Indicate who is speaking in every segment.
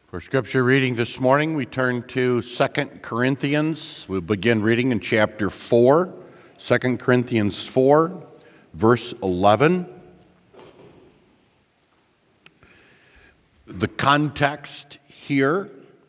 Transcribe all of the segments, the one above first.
Speaker 1: For scripture reading this morning, we turn to 2 Corinthians. We'll begin reading in chapter 4, 2 Corinthians 4, verse 11. The context here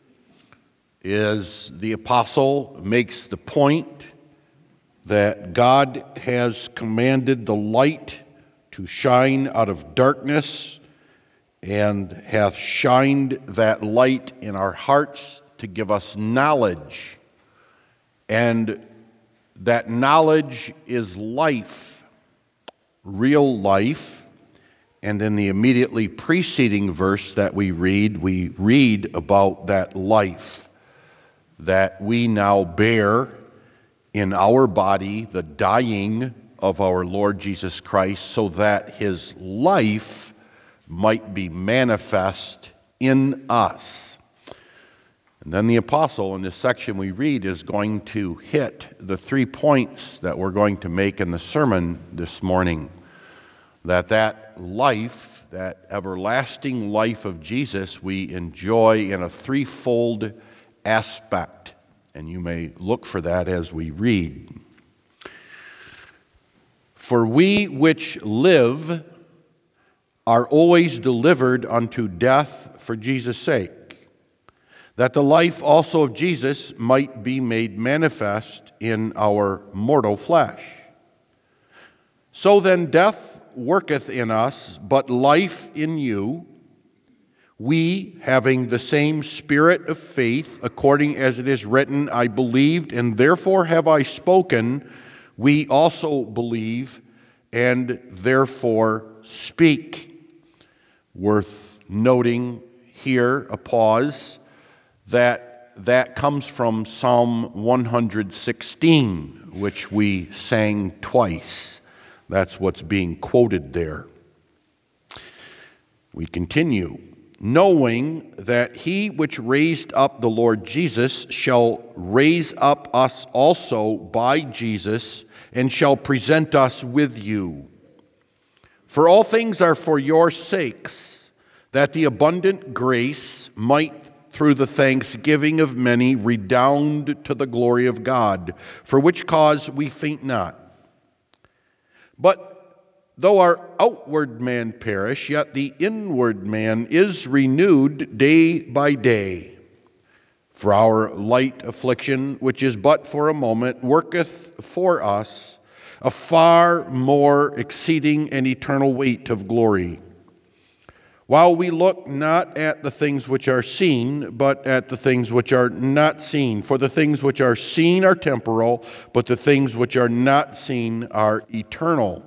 Speaker 1: is the apostle makes the point that God has commanded the light to shine out of darkness and hath shined that light in our hearts to give us knowledge. And that knowledge is life, real life. And in the immediately preceding verse that we read about that life, that we now bear in our body the dying of our Lord Jesus Christ, so that his life might be manifest in us. And then the apostle in this section we read is going to hit the 3 points that we're going to make in the sermon this morning. That life, that everlasting life of Jesus, we enjoy in a threefold aspect. And you may look for that as we read. For we which live are always delivered unto death for Jesus' sake, that the life also of Jesus might be made manifest in our mortal flesh. So then death worketh in us, but life in you. We, having the same spirit of faith, according as it is written, I believed, and therefore have I spoken, we also believe, and therefore speak. Worth noting here, a pause, that comes from Psalm 116, which we sang twice. That's what's being quoted there. We continue. Knowing that he which raised up the Lord Jesus shall raise up us also by Jesus, and shall present us with you. For all things are for your sakes, that the abundant grace might, through the thanksgiving of many, redound to the glory of God, for which cause we faint not. But though our outward man perish, yet the inward man is renewed day by day. For our light affliction, which is but for a moment, worketh for us a far more exceeding and eternal weight of glory. While we look not at the things which are seen, but at the things which are not seen. For the things which are seen are temporal, but the things which are not seen are eternal.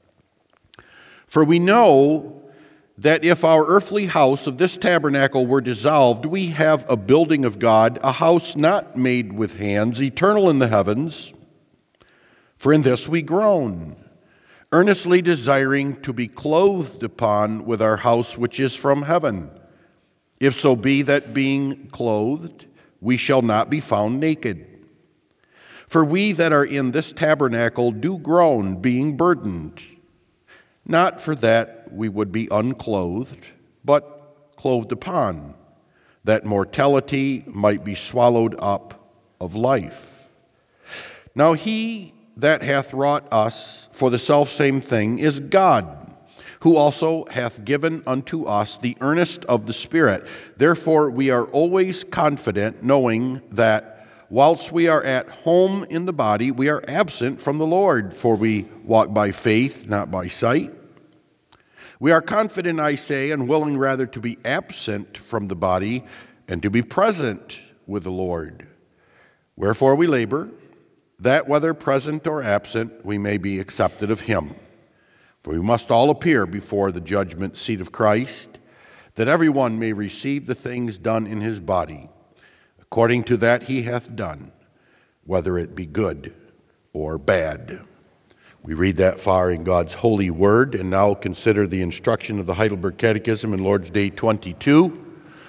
Speaker 1: For we know that if our earthly house of this tabernacle were dissolved, we have a building of God, a house not made with hands, eternal in the heavens. For in this we groan, earnestly desiring to be clothed upon with our house which is from heaven. If so be that being clothed, we shall not be found naked. For we that are in this tabernacle do groan, being burdened, not for that we would be unclothed, but clothed upon, that mortality might be swallowed up of life. Now he that hath wrought us for the selfsame thing is God, who also hath given unto us the earnest of the Spirit. Therefore we are always confident, knowing that whilst we are at home in the body, we are absent from the Lord, for we walk by faith, not by sight. We are confident, I say, and willing rather to be absent from the body and to be present with the Lord. Wherefore we labor, that whether present or absent, we may be accepted of him. For we must all appear before the judgment seat of Christ, that everyone may receive the things done in his body, according to that he hath done, whether it be good or bad. We read that far in God's holy word, and now consider the instruction of the Heidelberg Catechism in Lord's Day 22.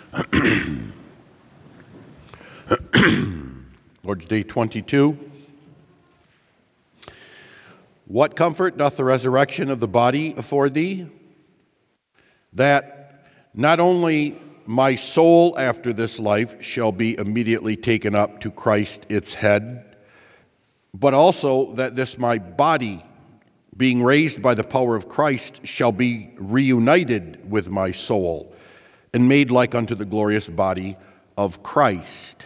Speaker 1: Lord's Day 22. What comfort doth the resurrection of the body afford thee? That not only my soul after this life shall be immediately taken up to Christ its head, but also that this my body, being raised by the power of Christ, shall be reunited with my soul, and made like unto the glorious body of Christ.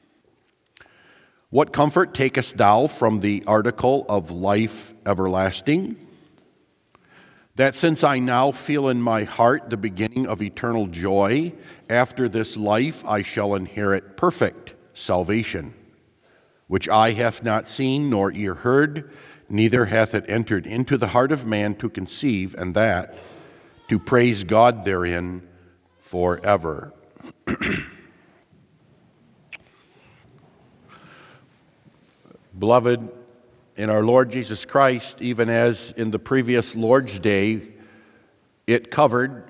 Speaker 1: What comfort takest thou from the article of life everlasting? That since I now feel in my heart the beginning of eternal joy, after this life I shall inherit perfect salvation, which eye hath not seen, nor ear heard, neither hath it entered into the heart of man to conceive, and that to praise God therein forever. Beloved, in our Lord Jesus Christ, even as in the previous Lord's Day, it covered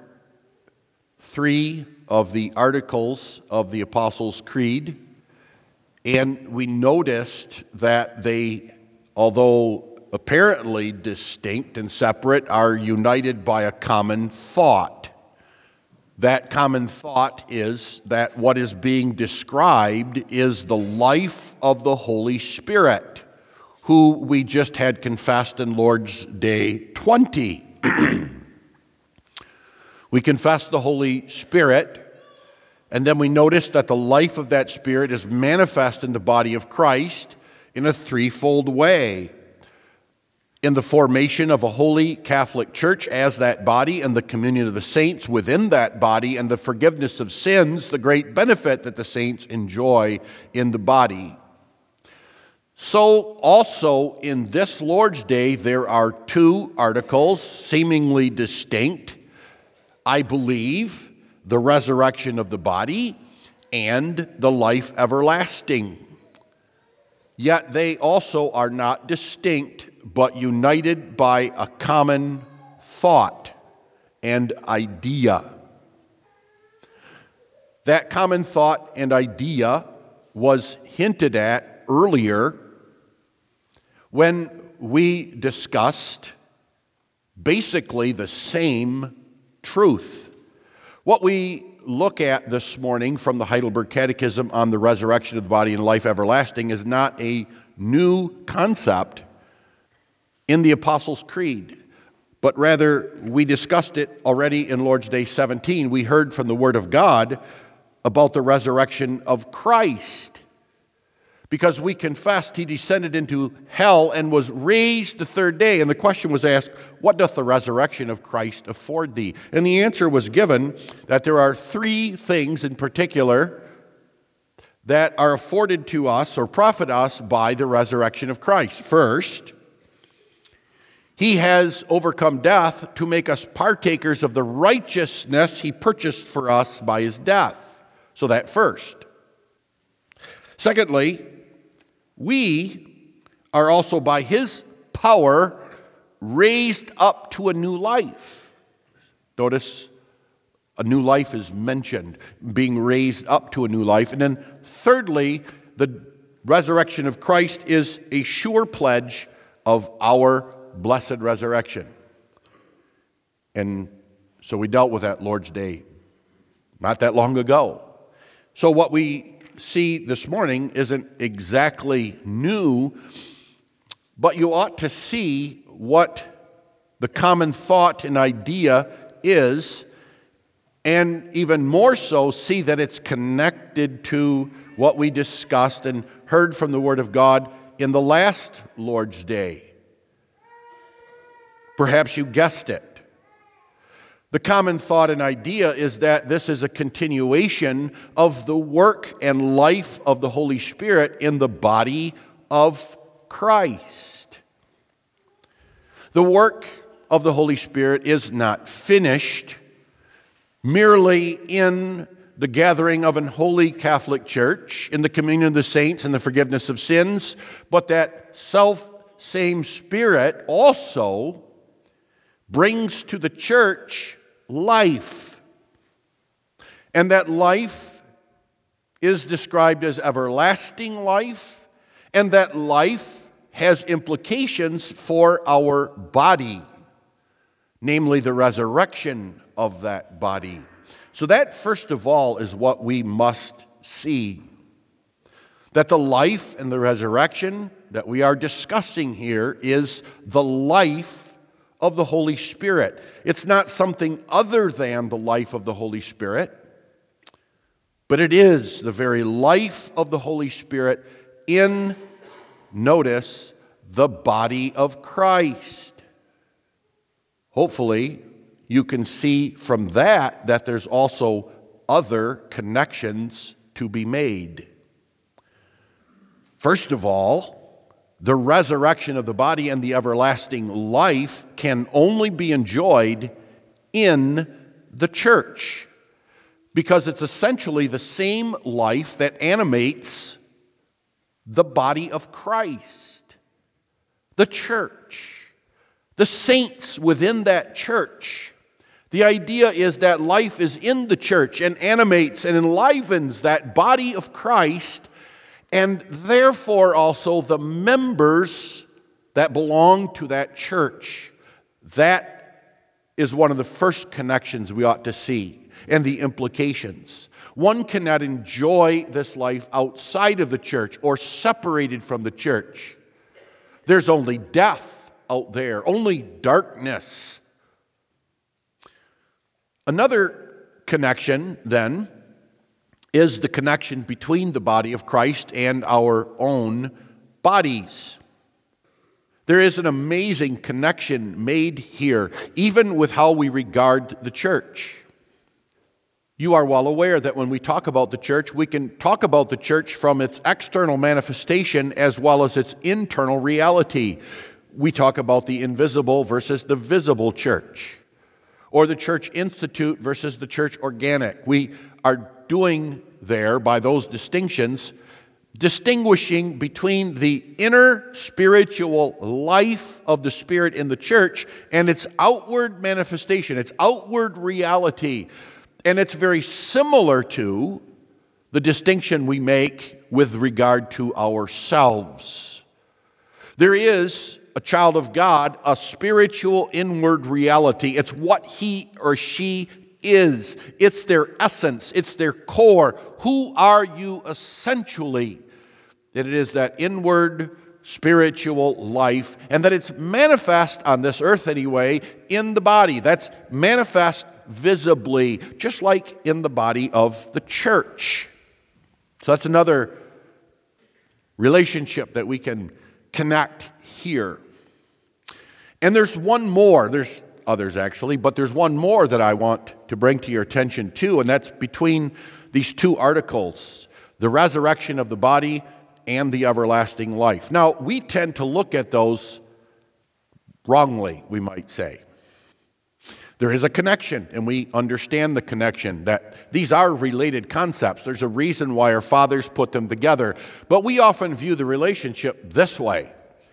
Speaker 1: 3 of the articles of the Apostles' Creed, and we noticed that they, although apparently distinct and separate, are united by a common thought. That common thought is that what is being described is the life of the Holy Spirit, who we just had confessed in Lord's Day 20. We confess the Holy Spirit, and then we notice that the life of that Spirit is manifest in the body of Christ in a threefold way. In the formation of a holy Catholic Church as that body, and the communion of the saints within that body, and the forgiveness of sins, the great benefit that the saints enjoy in the body. So also in this Lord's Day, there are 2 articles seemingly distinct. I believe the resurrection of the body and the life everlasting. Yet they also are not distinct, but united by a common thought and idea. That common thought and idea was hinted at earlier when we discussed basically the same truth. What we look at this morning from the Heidelberg Catechism on the resurrection of the body and life everlasting is not a new concept in the Apostles' Creed, but rather we discussed it already in Lord's Day 17. We heard from the Word of God about the resurrection of Christ, because we confessed he descended into hell and was raised the 3rd day. And the question was asked, what doth the resurrection of Christ afford thee? And the answer was given that there are 3 things in particular that are afforded to us or profit us by the resurrection of Christ. First, he has overcome death to make us partakers of the righteousness he purchased for us by his death. So that first. Secondly, we are also by his power raised up to a new life. Notice a new life is mentioned, being raised up to a new life. And then thirdly, the resurrection of Christ is a sure pledge of our blessed resurrection. And so we dealt with that Lord's Day not that long ago. So what we see this morning isn't exactly new, but you ought to see what the common thought and idea is, and even more so, see that it's connected to what we discussed and heard from the Word of God in the last Lord's Day. Perhaps you guessed it. The common thought and idea is that this is a continuation of the work and life of the Holy Spirit in the body of Christ. The work of the Holy Spirit is not finished merely in the gathering of an holy Catholic Church, in the communion of the saints and the forgiveness of sins, but that same Spirit also brings to the church life. And that life is described as everlasting life, and that life has implications for our body, namely the resurrection of that body. So that, first of all, is what we must see. That the life and the resurrection that we are discussing here is the life of the Holy Spirit. It's not something other than the life of the Holy Spirit, but it is the very life of the Holy Spirit in, notice, the body of Christ. Hopefully, you can see from that there's also other connections to be made. First of all, the resurrection of the body and the everlasting life can only be enjoyed in the church, because it's essentially the same life that animates the body of Christ, the church, the saints within that church. The idea is that life is in the church and animates and enlivens that body of Christ, and therefore also the members that belong to that church. That is one of the first connections we ought to see, and the implications. One cannot enjoy this life outside of the church or separated from the church. There's only death out there, only darkness. Another connection, then, is the connection between the body of Christ and our own bodies. There is an amazing connection made here, even with how we regard the church. You are well aware that when we talk about the church, we can talk about the church from its external manifestation as well as its internal reality. We talk about the invisible versus the visible church, or the church institute versus the church organic. We are doing there, by those distinctions, distinguishing between the inner spiritual life of the Spirit in the church and its outward manifestation, its outward reality. And it's very similar to the distinction we make with regard to ourselves. There is, a child of God, a spiritual inward reality. It's what he or she is. It's their essence. It's their core. Who are you essentially? That it is that inward spiritual life, and that it's manifest on this earth anyway in the body. That's manifest visibly, just like in the body of the church. So that's another relationship that we can connect here. And there's one more. There's others actually, but there's one more that I want to bring to your attention too, and that's between these two articles, the resurrection of the body and the everlasting life. Now, we tend to look at those wrongly, we might say. There is a connection, and we understand the connection, that these are related concepts. There's a reason why our fathers put them together, but we often view the relationship this way: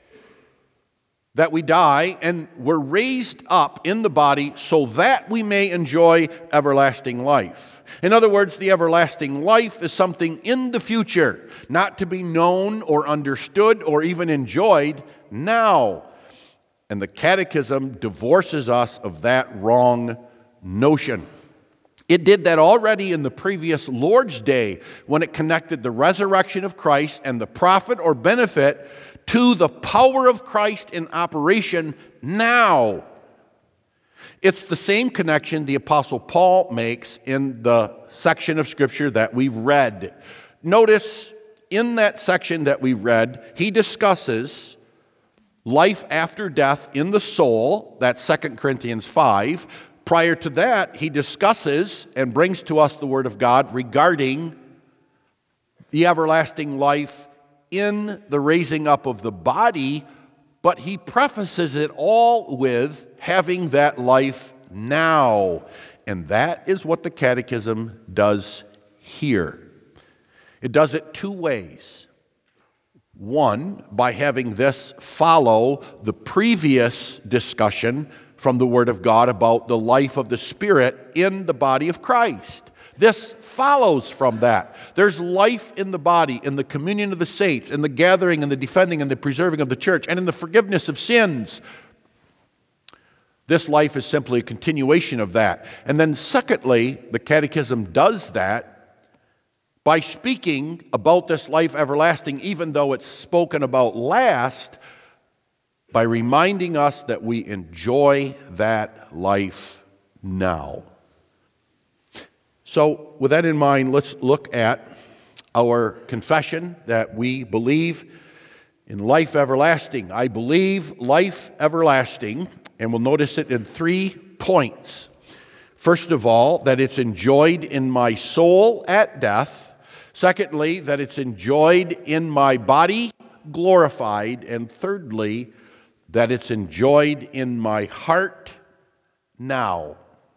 Speaker 1: that we die and we're raised up in the body so that we may enjoy everlasting life. In other words, the everlasting life is something in the future, not to be known or understood or even enjoyed now. And the Catechism divorces us of that wrong notion. It did that already in the previous Lord's Day when it connected the resurrection of Christ and the profit or benefit to the power of Christ in operation now. It's the same connection the Apostle Paul makes in the section of Scripture that we've read. Notice in that section that we read, he discusses life after death in the soul. That's 2 Corinthians 5. Prior to that, he discusses and brings to us the Word of God regarding the everlasting life in the raising up of the body, but he prefaces it all with having that life now. And that is what the Catechism does here. It does it two ways. One, by having this follow the previous discussion from the Word of God about the life of the Spirit in the body of Christ. This follows from that. There's life in the body, in the communion of the saints, in the gathering and the defending and the preserving of the church, and in the forgiveness of sins. This life is simply a continuation of that. And then secondly, the Catechism does that by speaking about this life everlasting, even though it's spoken about last, by reminding us that we enjoy that life now. So with that in mind, let's look at our confession that we believe in life everlasting. I believe life everlasting, and we'll notice it in 3 points. First of all, that it's enjoyed in my soul at death. Secondly, that it's enjoyed in my body, glorified. And thirdly, that it's enjoyed in my heart now.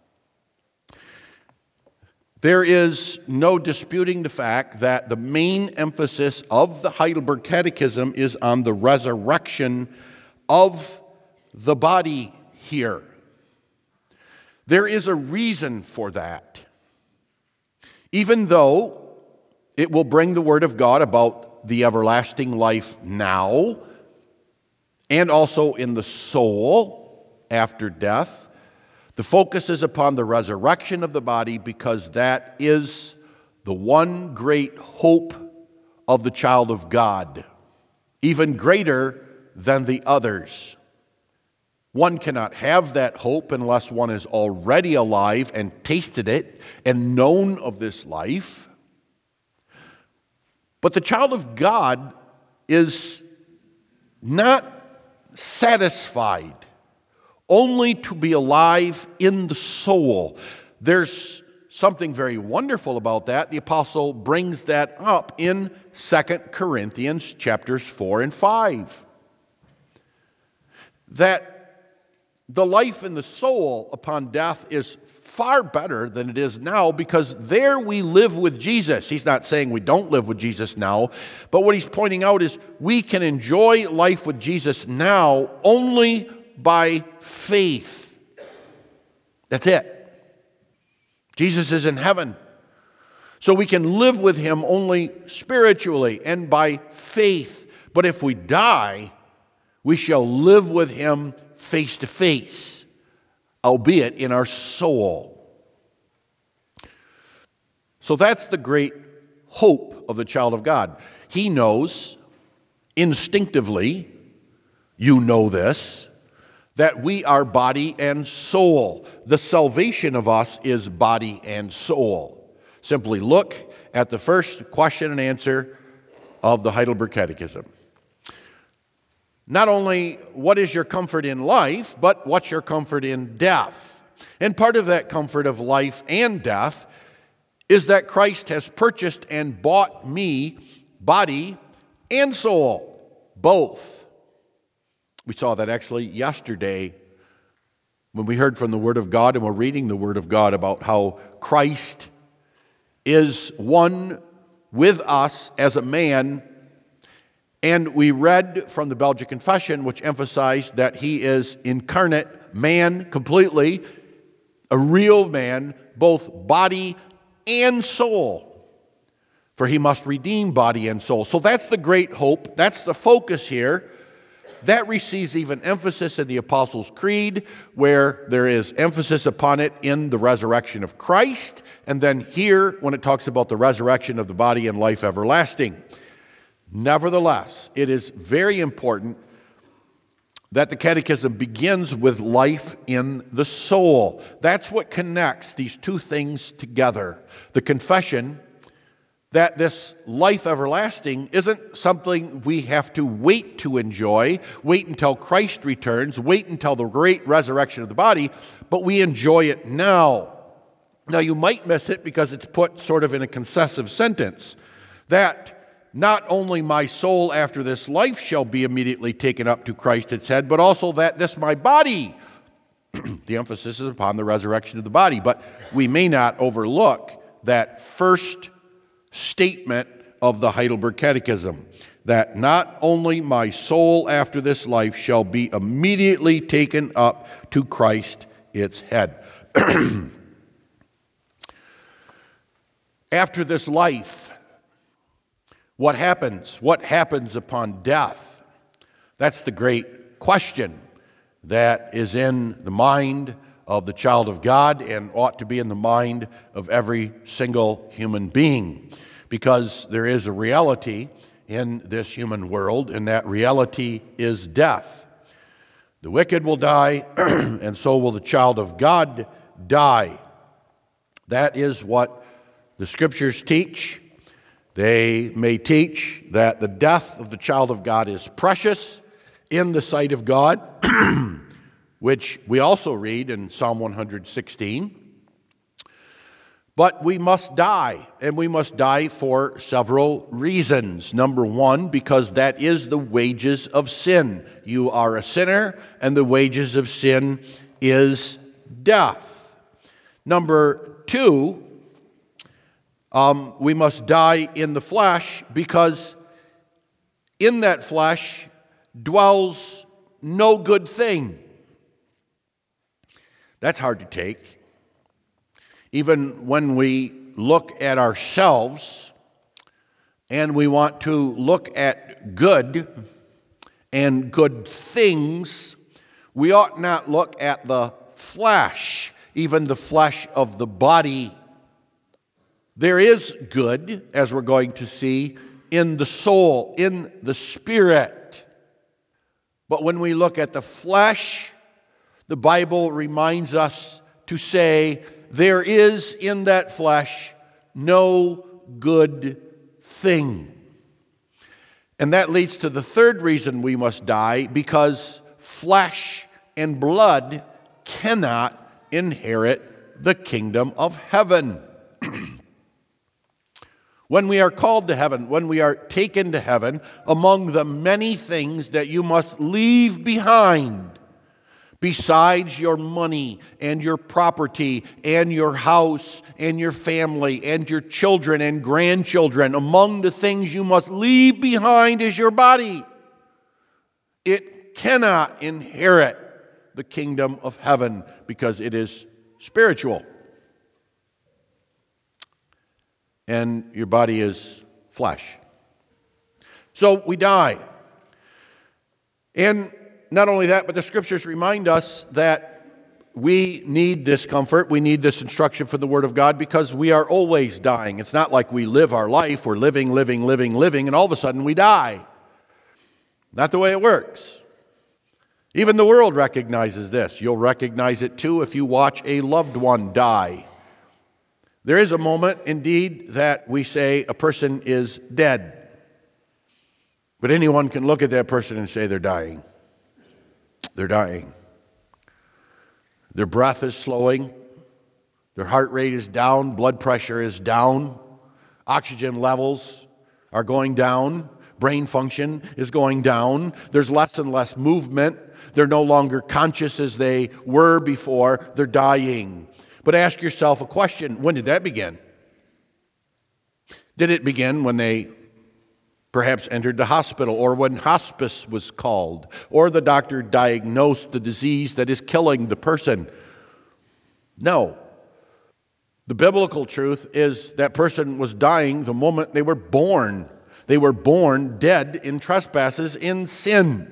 Speaker 1: There is no disputing the fact that the main emphasis of the Heidelberg Catechism is on the resurrection of the body here. There is a reason for that. Even though it will bring the Word of God about the everlasting life now, and also in the soul after death, the focus is upon the resurrection of the body because that is the one great hope of the child of God, even greater than the others. One cannot have that hope unless one is already alive and tasted it and known of this life. But the child of God is not satisfied only to be alive in the soul. There's something very wonderful about that. The apostle brings that up in 2 Corinthians chapters 4 and 5. That the life in the soul upon death is far better than it is now because there we live with Jesus. He's not saying we don't live with Jesus now, but what he's pointing out is we can enjoy life with Jesus now only by faith. That's it. Jesus is in heaven. So we can live with him only spiritually and by faith. But if we die, we shall live with him face to face, albeit in our soul. So that's the great hope of the child of God. He knows instinctively, you know this, that we are body and soul. The salvation of us is body and soul. Simply look at the first question and answer of the Heidelberg Catechism. Not only what is your comfort in life, but what's your comfort in death? And part of that comfort of life and death is that Christ has purchased and bought me body and soul, both. We saw that actually yesterday when we heard from the Word of God and we're reading the Word of God about how Christ is one with us as a man. And we read from the Belgic Confession, which emphasized that he is incarnate man completely, a real man, both body and soul. For he must redeem body and soul. So that's the great hope. That's the focus here. That receives even emphasis in the Apostles' Creed, where there is emphasis upon it in the resurrection of Christ, and then here when it talks about the resurrection of the body and life everlasting. Nevertheless, it is very important that the Catechism begins with life in the soul. That's what connects these two things together. The confession that this life everlasting isn't something we have to wait to enjoy, wait until Christ returns, wait until the great resurrection of the body, but we enjoy it now. Now you might miss it because it's put sort of in a concessive sentence, that not only my soul after this life shall be immediately taken up to Christ its head, but also that this my body. The emphasis is upon the resurrection of the body, but we may not overlook that first statement of the Heidelberg Catechism, that not only my soul after this life shall be immediately taken up to Christ its head. After this life, what happens? What happens upon death? That's the great question that is in the mind of the child of God and ought to be in the mind of every single human being, because there is a reality in this human world, and that reality is death. The wicked will die, and so will the child of God die. That is what the Scriptures teach. They may teach that the death of the child of God is precious in the sight of God, which we also read in Psalm 116. But we must die, and we must die for several reasons. Number one, because that is the wages of sin. You are a sinner, and the wages of sin is death. Number two, we must die in the flesh, because in that flesh dwells no good thing. That's hard to take. Even when we look at ourselves and we want to look at good and good things, we ought not look at the flesh, even the flesh of the body. There is good, as we're going to see, in the soul, in the spirit. But when we look at the flesh, the Bible reminds us to say, there is in that flesh no good thing. And that leads to the third reason we must die, because flesh and blood cannot inherit the kingdom of heaven. When we are called to heaven, when we are taken to heaven, among the many things that you must leave behind, besides your money and your property and your house and your family and your children and grandchildren, among the things you must leave behind is your body. It cannot inherit the kingdom of heaven because it is spiritual. And your body is flesh. So we die. And not only that, but the Scriptures remind us that we need this comfort, we need this instruction from the Word of God, because we are always dying. It's not like we live our life, we're living, and all of a sudden we die. Not the way it works. Even the world recognizes this. You'll recognize it too if you watch a loved one die. There is a moment, indeed, that we say a person is dead. But anyone can look at that person and say they're dying. They're dying. Their breath is slowing. Their heart rate is down. Blood pressure is down. Oxygen levels are going down. Brain function is going down. There's less and less movement. They're no longer conscious as they were before. They're dying. But ask yourself a question. When did that begin? Did it begin when they perhaps entered the hospital, or when hospice was called, or the doctor diagnosed the disease that is killing the person? No. The biblical truth is that person was dying the moment they were born. They were born dead in trespasses, in sin.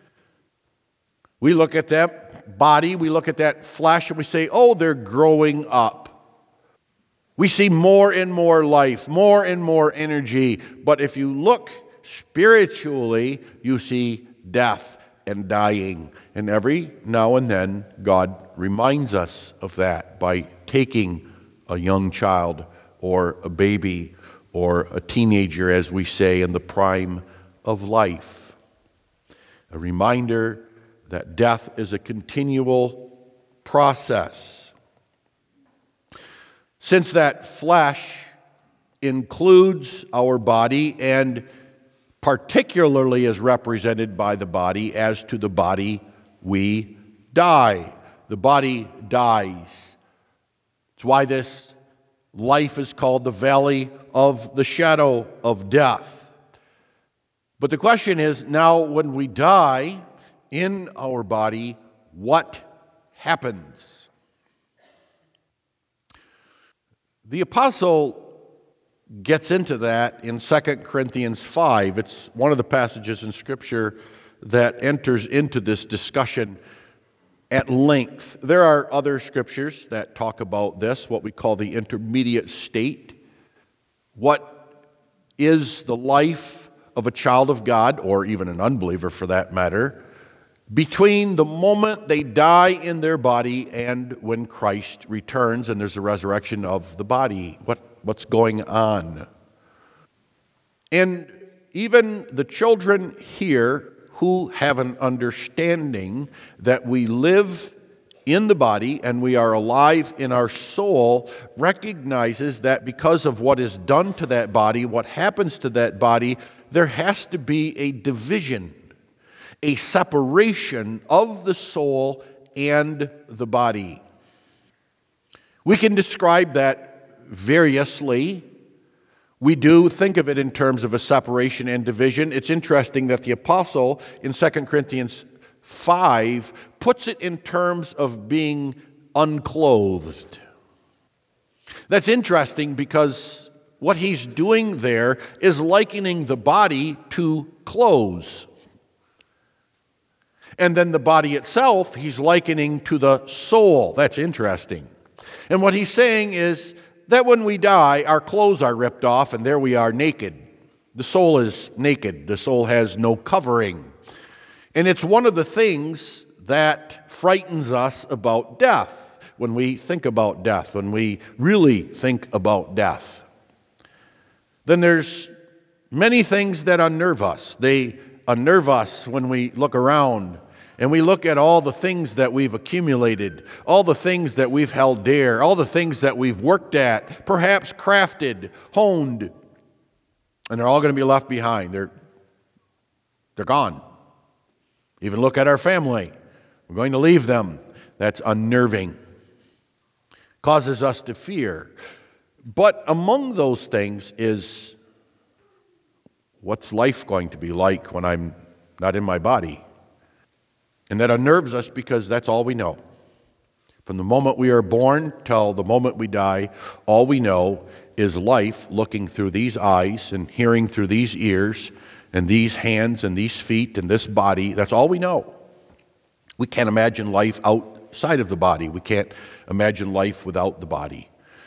Speaker 1: We look at that body, we look at that flesh, and we say, oh, they're growing up. We see more and more life, more and more energy. But if you look spiritually, you see death and dying. And every now and then, God reminds us of that by taking a young child or a baby or a teenager, as we say, in the prime of life. A reminder that death is a continual process. Since that flesh includes our body and particularly is represented by the body, as to the body we die. The body dies. It's why this life is called the valley of the shadow of death. But the question is, now when we die in our body, what happens? The apostle gets into that in 2 Corinthians 5. It's one of the passages in Scripture that enters into this discussion at length. There are other scriptures that talk about this, what we call the intermediate state. What is the life of a child of God, or even an unbeliever for that matter, between the moment they die in their body and when Christ returns and there's a resurrection of the body? What's going on? And even the children here who have an understanding that we live in the body and we are alive in our soul recognizes that because of what is done to that body, what happens to that body, there has to be a division, a separation of the soul and the body. We can describe that variously. We do think of it in terms of a separation and division. It's interesting that the apostle in 2 Corinthians 5 puts it in terms of being unclothed. That's interesting because what he's doing there is likening the body to clothes. And then the body itself, he's likening to the soul. That's interesting. And what he's saying is that when we die, our clothes are ripped off, and there we are naked. The soul is naked. The soul has no covering. And it's one of the things that frightens us about death, when we think about death, when we really think about death. Then there's many things that unnerve us. They unnerve us when we look around and we look at all the things that we've accumulated, all the things that we've held dear, all the things that we've worked at, perhaps crafted, honed, and they're all going to be left behind. They're gone. Even look at our family. We're going to leave them. That's unnerving. Causes us to fear. But among those things is, what's life going to be like when I'm not in my body? And that unnerves us because that's all we know. From the moment we are born till the moment we die, all we know is life looking through these eyes and hearing through these ears and these hands and these feet and this body. That's all we know. We can't imagine life outside of the body. We can't imagine life without the body.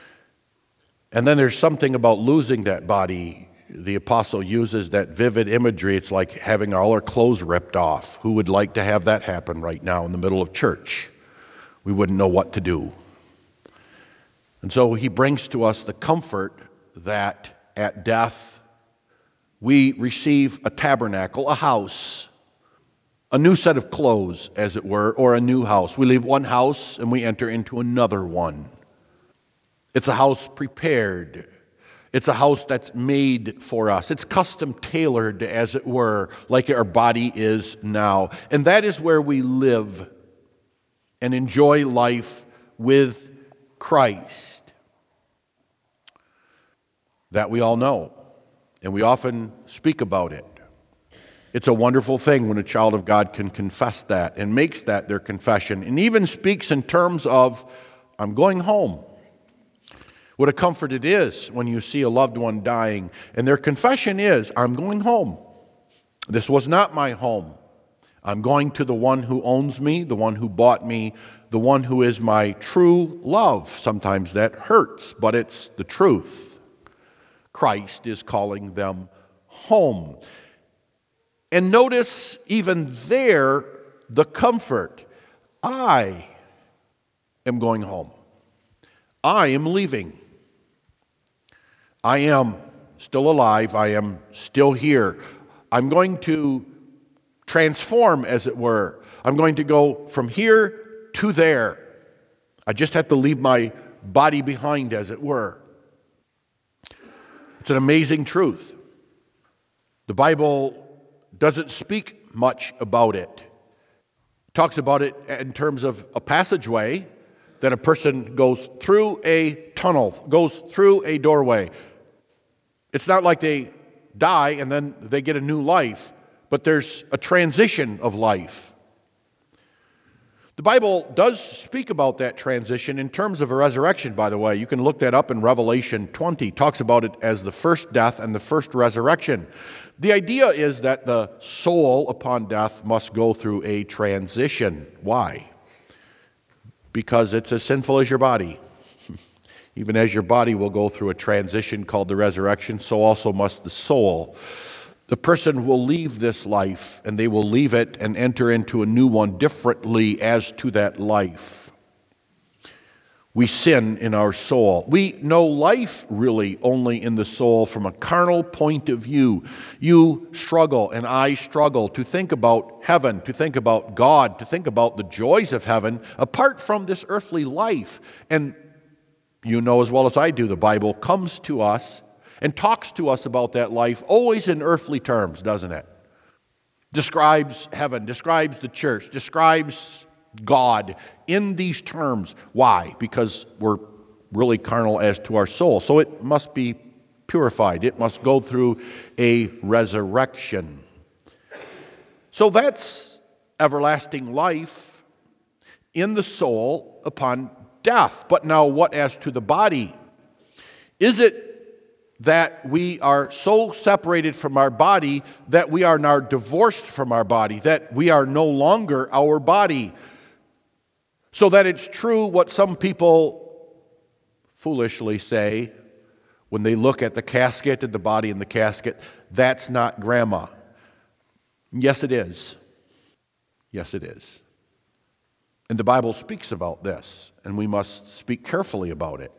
Speaker 1: And then there's something about losing that body. The apostle uses that vivid imagery. It's like having all our clothes ripped off. Who would like to have that happen right now in the middle of church? We wouldn't know what to do. And so he brings to us the comfort that at death we receive a tabernacle, a house, a new set of clothes, as it were, or a new house. We leave one house and we enter into another one. It's a house prepared. It's a house that's made for us. It's custom tailored, as it were, like our body is now. And that is where we live and enjoy life with Christ. That we all know, and we often speak about it. It's a wonderful thing when a child of God can confess that and makes that their confession, and even speaks in terms of, I'm going home. What a comfort it is when you see a loved one dying, and their confession is, I'm going home. This was not my home. I'm going to the one who owns me, the one who bought me, the one who is my true love. Sometimes that hurts, but it's the truth. Christ is calling them home. And notice even there the comfort. I am going home. I am leaving. I am still alive. I am still here. I'm going to transform, as it were. I'm going to go from here to there. I just have to leave my body behind, as it were. It's an amazing truth. The Bible doesn't speak much about it. It talks about it in terms of a passageway, that a person goes through a tunnel, goes through a doorway. It's not like they die and then they get a new life, but there's a transition of life. The Bible does speak about that transition in terms of a resurrection, by the way. You can look that up in Revelation 20. It talks about it as the first death and the first resurrection. The idea is that the soul upon death must go through a transition. Why? because it's as sinful as your body. Even as your body will go through a transition called the resurrection, so also must the soul. The person will leave this life, and they will leave it and enter into a new one differently as to that life. We sin in our soul. We know life really only in the soul from a carnal point of view. You struggle and I struggle to think about heaven, to think about God, to think about the joys of heaven apart from this earthly life. And you know as well as I do, the Bible comes to us and talks to us about that life always in earthly terms, doesn't it? Describes heaven, describes the church, describes God in these terms. Why? Because we're really carnal as to our soul. So it must be purified. It must go through a resurrection. So that's everlasting life in the soul upon death. But now what as to the body? Is it that we are so separated from our body that we are now divorced from our body, that we are no longer our body? So that it's true what some people foolishly say when they look at the casket and the body in the casket, that's not grandma. Yes, it is. Yes, it is. And the Bible speaks about this, and we must speak carefully about it.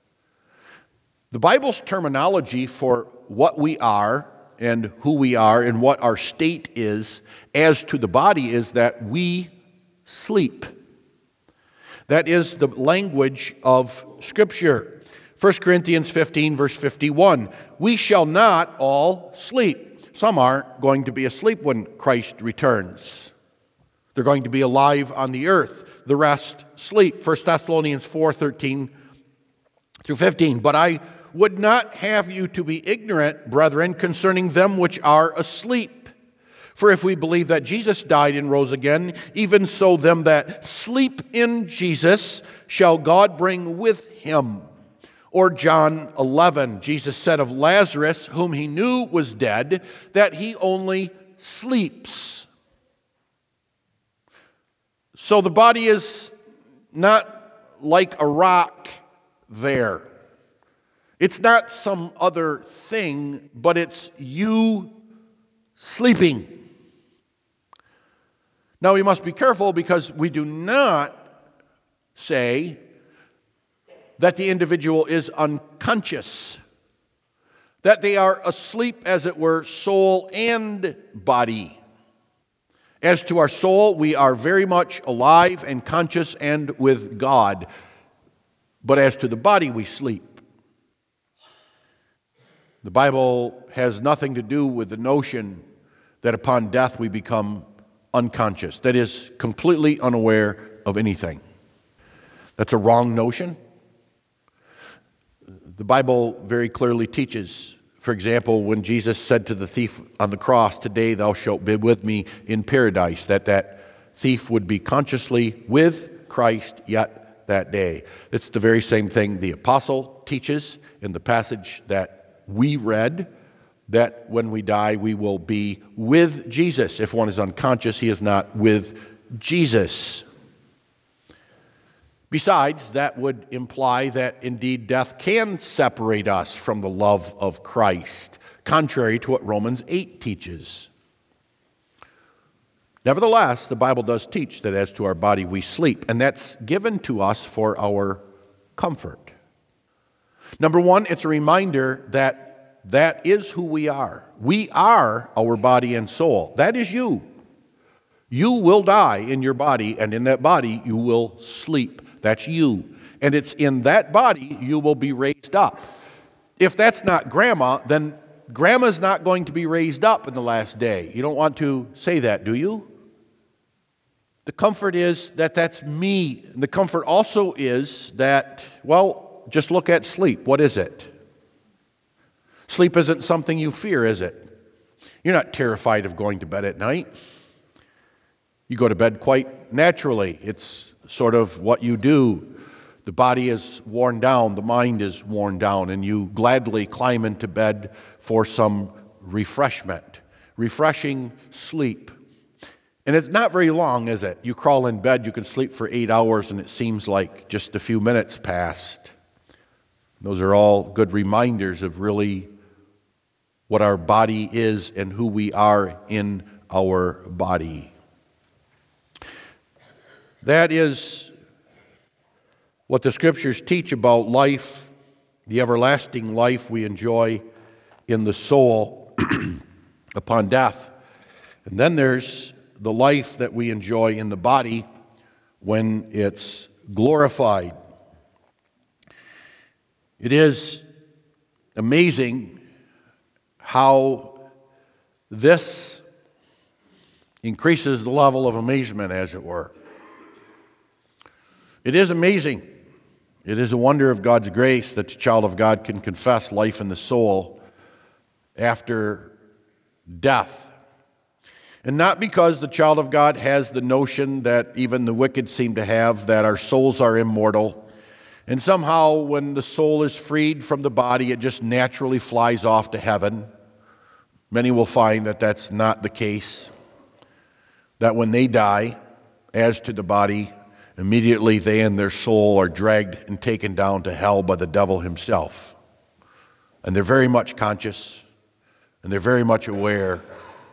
Speaker 1: The Bible's terminology for what we are and who we are and what our state is as to the body is that we sleep. That is the language of Scripture. 1 Corinthians 15, verse 51. We shall not all sleep. Some aren't going to be asleep when Christ returns. They're going to be alive on the earth. The rest sleep. 1 Thessalonians 4, 13 through 15. But I would not have you to be ignorant, brethren, concerning them which are asleep. For if we believe that Jesus died and rose again, even so them that sleep in Jesus shall God bring with him. Or John 11, Jesus said of Lazarus, whom he knew was dead, that he only sleeps. So the body is not like a rock there. It's not some other thing, but it's you sleeping. Now we must be careful because we do not say that the individual is unconscious, that they are asleep, as it were, soul and body. As to our soul, we are very much alive and conscious and with God. But as to the body, we sleep. The Bible has nothing to do with the notion that upon death we become unconscious, that is, completely unaware of anything. That's a wrong notion. The Bible very clearly teaches, for example, when Jesus said to the thief on the cross, "Today thou shalt be with me in paradise," that thief would be consciously with Christ yet that day. It's the very same thing the apostle teaches in the passage that we read, that when we die, we will be with Jesus. If one is unconscious, he is not with Jesus. Besides, that would imply that indeed death can separate us from the love of Christ, contrary to what Romans 8 teaches. Nevertheless, the Bible does teach that as to our body we sleep, and that's given to us for our comfort. Number one, it's a reminder that is who we are. We are our body and soul. That is you. You will die in your body, and in that body you will sleep. That's you. And it's in that body you will be raised up. If that's not grandma, then grandma's not going to be raised up in the last day. You don't want to say that, do you? The comfort is that that's me. And the comfort also is that, well, just look at sleep. What is it? Sleep isn't something you fear, is it? You're not terrified of going to bed at night. You go to bed quite naturally. It's sort of what you do. The body is worn down, the mind is worn down, and you gladly climb into bed for some refreshment, refreshing sleep. And it's not very long, is it? You crawl in bed, you can sleep for 8 hours, and it seems like just a few minutes passed. Those are all good reminders of really what our body is and who we are in our body. That is what the Scriptures teach about life, the everlasting life we enjoy in the soul upon death. And then there's the life that we enjoy in the body when it's glorified. It is amazing how this increases the level of amazement, as it were. It is amazing. It is a wonder of God's grace that the child of God can confess life in the soul after death. And not because the child of God has the notion that even the wicked seem to have, that our souls are immortal, and somehow when the soul is freed from the body, it just naturally flies off to heaven. Many will find that that's not the case, that when they die, as to the body, immediately they and their soul are dragged and taken down to hell by the devil himself. And they're very much conscious, and they're very much aware.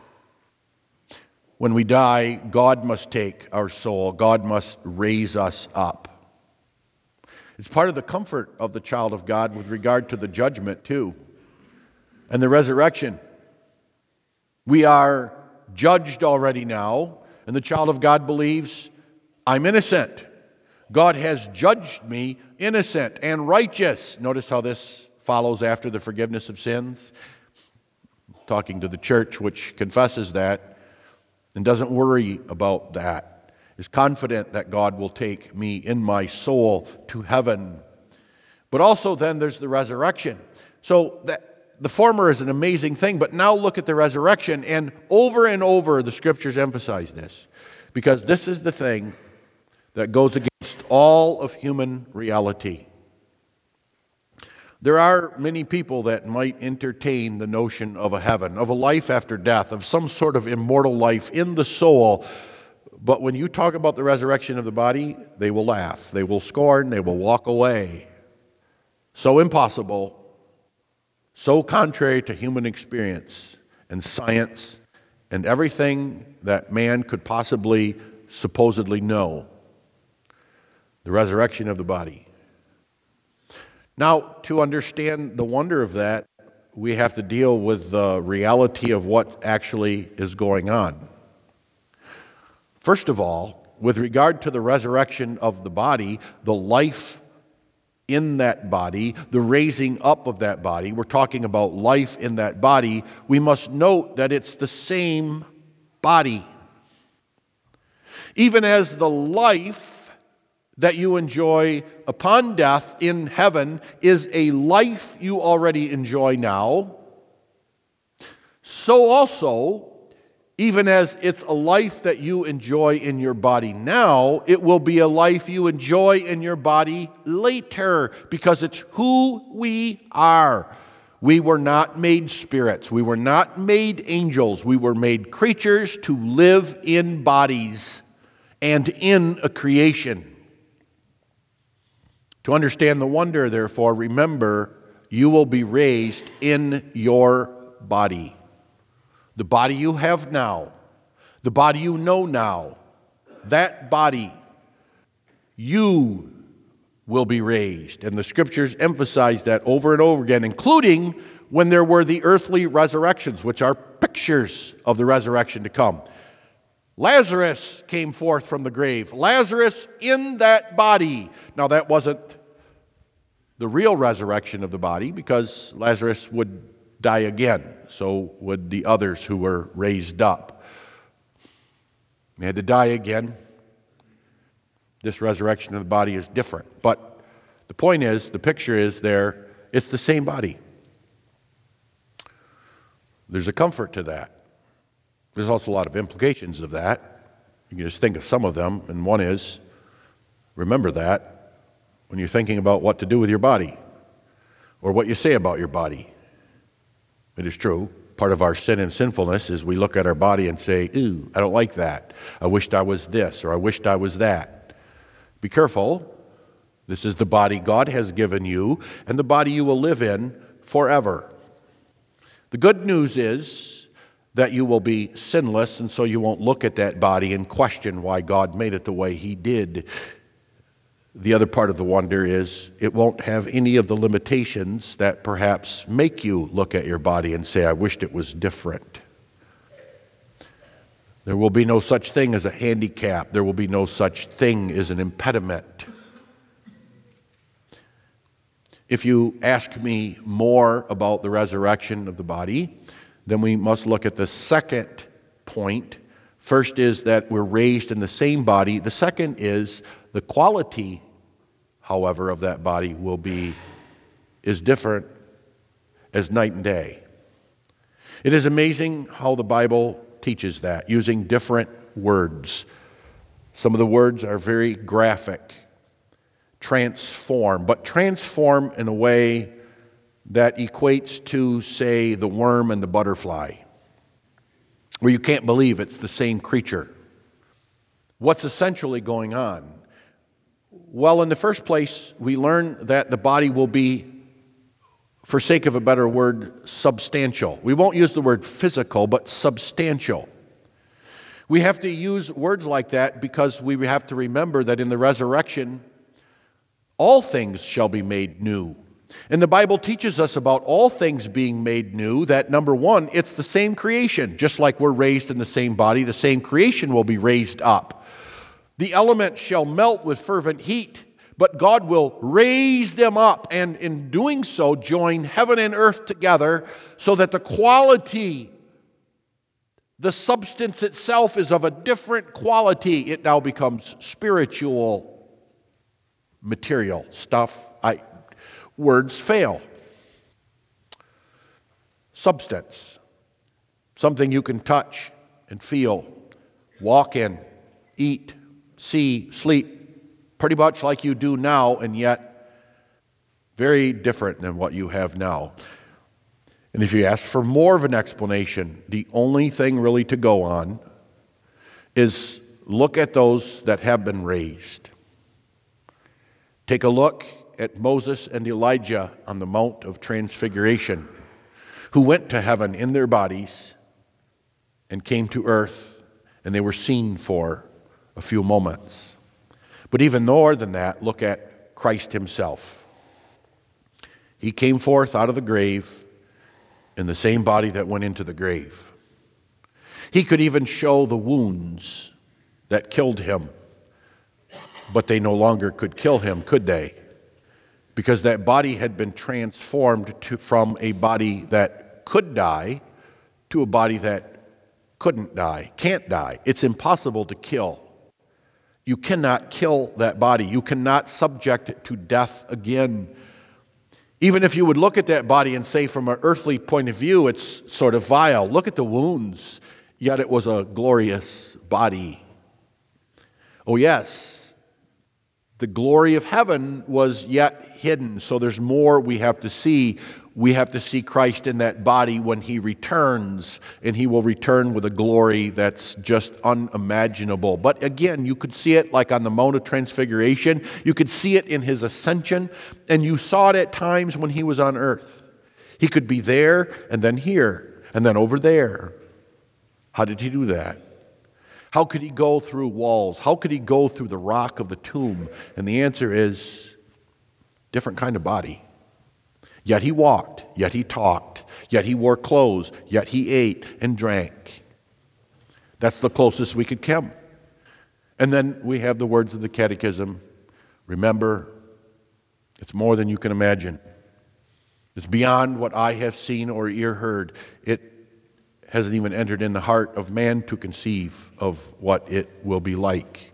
Speaker 1: When we die, God must take our soul. God must raise us up. It's part of the comfort of the child of God with regard to the judgment, too, and the resurrection. We are judged already now, and the child of God believes, I'm innocent. God has judged me innocent and righteous. Notice how this follows after the forgiveness of sins. Talking to the church, which confesses that and doesn't worry about that, is confident that God will take me in my soul to heaven. But also then there's the resurrection. So the former is an amazing thing, but now look at the resurrection, and over the Scriptures emphasize this, because this is the thing that goes against all of human reality. There are many people that might entertain the notion of a heaven, of a life after death, of some sort of immortal life in the soul. But when you talk about the resurrection of the body, they will laugh, they will scorn, they will walk away. So impossible, so contrary to human experience and science and everything that man could possibly supposedly know. The resurrection of the body. Now, to understand the wonder of that, we have to deal with the reality of what actually is going on. First of all, with regard to the resurrection of the body, the life in that body, the raising up of that body, we're talking about life in that body, we must note that it's the same body. Even as the life that you enjoy upon death in heaven is a life you already enjoy now, so also, even as it's a life that you enjoy in your body now, it will be a life you enjoy in your body later, because it's who we are. We were not made spirits. We were not made angels. We were made creatures to live in bodies and in a creation. To understand the wonder, therefore, remember, you will be raised in your body. The body you have now, the body you know now, that body, you will be raised. And the Scriptures emphasize that over and over again, including when there were the earthly resurrections, which are pictures of the resurrection to come. Lazarus came forth from the grave. Lazarus in that body. Now that wasn't the real resurrection of the body, because Lazarus would die again. So would the others who were raised up. They had to die again. This resurrection of the body is different. But the point is, the picture is there, it's the same body. There's a comfort to that. There's also a lot of implications of that. You can just think of some of them, and one is, remember that when you're thinking about what to do with your body or what you say about your body. It is true, Part of our sin and sinfulness is we look at our body and say, "Ooh, I don't like that. I wished I was this, or I wished I was that." Be careful. This is the body God has given you, and the body you will live in forever. The good news is that you will be sinless, and so you won't look at that body and question why God made it the way He did. The other part of the wonder is it won't have any of the limitations that perhaps make you look at your body and say, "I wished it was different." There will be no such thing as a handicap. There will be no such thing as an impediment. If you ask me more about the resurrection of the body, then we must look at the second point. First is that we're raised in the same body. The second is the quality, however, of that body is different as night and day. It is amazing how the Bible teaches that, using different words. Some of the words are very graphic. Transform, but transform in a way that equates to, say, the worm and the butterfly, where you can't believe it's the same creature. What's essentially going on? Well, in the first place, we learn that the body will be, for sake of a better word, substantial. We won't use the word physical, but substantial. We have to use words like that because we have to remember that in the resurrection, all things shall be made new. And the Bible teaches us about all things being made new, that number one, it's the same creation. Just like we're raised in the same body, the same creation will be raised up. The elements shall melt with fervent heat, but God will raise them up, and in doing so, join heaven and earth together so that the quality, the substance itself is of a different quality. It now becomes spiritual material stuff. Words fail. Substance, something you can touch and feel, walk in, eat, see, sleep, pretty much like you do now, and yet very different than what you have now. And if you ask for more of an explanation, the only thing really to go on is look at those that have been raised. Take a look at Moses and Elijah on the Mount of Transfiguration, who went to heaven in their bodies and came to earth, and they were seen for a few moments. But even more than that, look at Christ Himself. He came forth out of the grave in the same body that went into the grave. He could even show the wounds that killed Him. But they no longer could kill Him, could they? Because that body had been transformed from a body that could die to a body that couldn't die, can't die. It's impossible to kill. You cannot kill that body. You cannot subject it to death again. Even if you would look at that body and say from an earthly point of view, it's sort of vile. Look at the wounds, yet it was a glorious body. Oh yes. The glory of heaven was yet hidden, so there's more we have to see. We have to see Christ in that body when He returns, and He will return with a glory that's just unimaginable. But again, you could see it like on the Mount of Transfiguration. You could see it in His ascension, and you saw it at times when He was on earth. He could be there, and then here, and then over there. How did He do that? How could He go through walls? How could He go through the rock of the tomb? And the answer is, different kind of body. Yet He walked, yet He talked, yet He wore clothes, yet He ate and drank. That's the closest we could come. And then we have the words of the Catechism. Remember, it's more than you can imagine. It's beyond what eye have seen or ear heard. It hasn't even entered in the heart of man to conceive of what it will be like.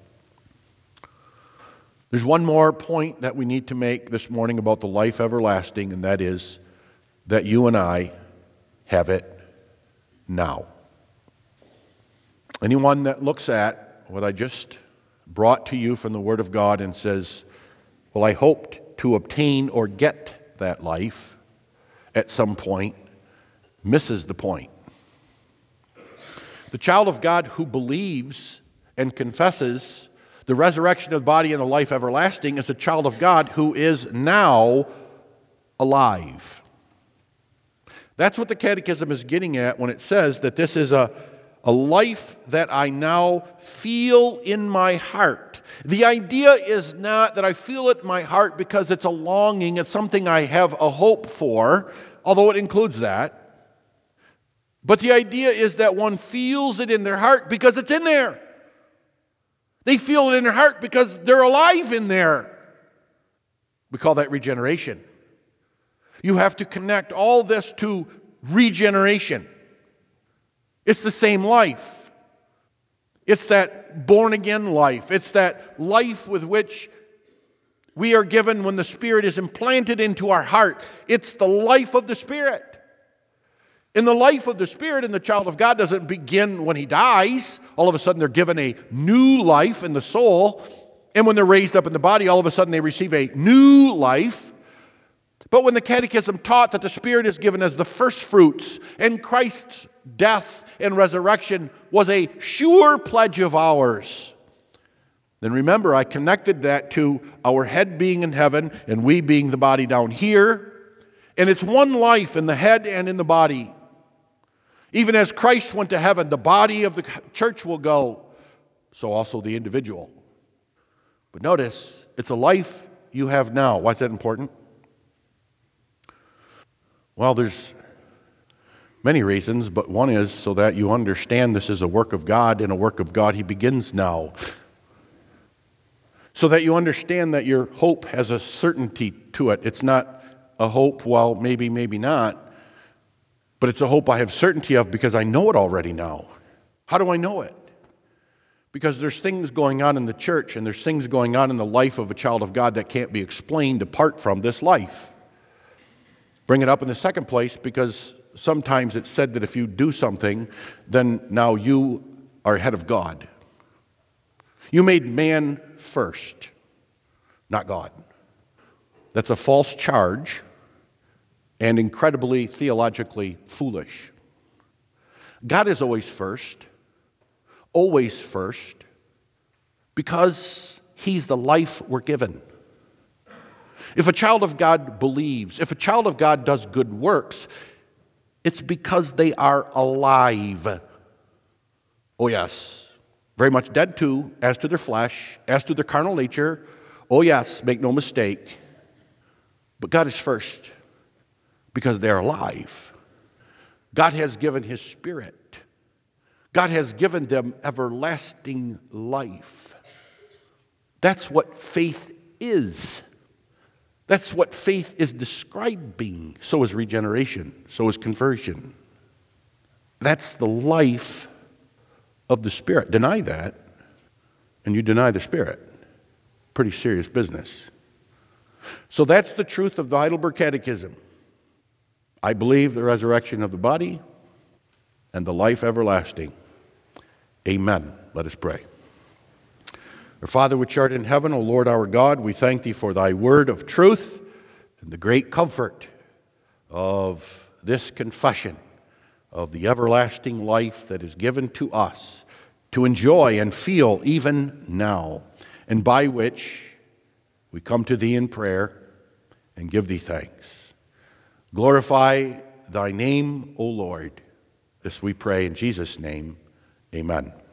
Speaker 1: There's one more point that we need to make this morning about the life everlasting, and that is that you and I have it now. Anyone that looks at what I just brought to you from the Word of God and says, well, I hoped to obtain or get that life at some point, misses the point. The child of God who believes and confesses the resurrection of the body and the life everlasting is a child of God who is now alive. That's what the Catechism is getting at when it says that this is a life that I now feel in my heart. The idea is not that I feel it in my heart because it's a longing, it's something I have a hope for, although it includes that. But the idea is that one feels it in their heart because it's in there. They feel it in their heart because they're alive in there. We call that regeneration. You have to connect all this to regeneration. It's the same life. It's that born-again life. It's that life with which we are given when the Spirit is implanted into our heart. It's the life of the Spirit. And the life of the Spirit in the child of God doesn't begin when he dies. All of a sudden they're given a new life in the soul. And when they're raised up in the body, all of a sudden they receive a new life. But when the Catechism taught that the Spirit is given as the first fruits, and Christ's death and resurrection was a sure pledge of ours, then remember, I connected that to our head being in heaven and we being the body down here. And it's one life in the head and in the body. Even as Christ went to heaven, the body of the church will go, so also the individual. But notice, it's a life you have now. Why is that important? Well, there's many reasons, but one is so that you understand this is a work of God, and a work of God He begins now. So that you understand that your hope has a certainty to it. It's not a hope, well, maybe, maybe not, but it's a hope I have certainty of because I know it already now. How do I know it? Because there's things going on in the church and there's things going on in the life of a child of God that can't be explained apart from this life. Bring it up in the second place because sometimes it's said that if you do something, then now you are ahead of God. You made man first, not God. That's a false charge and incredibly theologically foolish. God is always first, because He's the life we're given. If a child of God believes, if a child of God does good works, it's because they are alive. Oh yes, very much dead too, as to their flesh, as to their carnal nature. Oh yes, make no mistake. But God is first because they're alive. God has given His Spirit. God has given them everlasting life. That's what faith is. That's what faith is describing. So is regeneration. So is conversion. That's the life of the Spirit. Deny that, and you deny the Spirit. Pretty serious business. So that's the truth of the Heidelberg Catechism. I believe the resurrection of the body and the life everlasting. Amen. Let us pray. Our Father which art in heaven, O Lord our God, we thank Thee for Thy word of truth and the great comfort of this confession of the everlasting life that is given to us to enjoy and feel even now, and by which we come to Thee in prayer and give Thee thanks. Glorify Thy name, O Lord. This we pray in Jesus' name. Amen.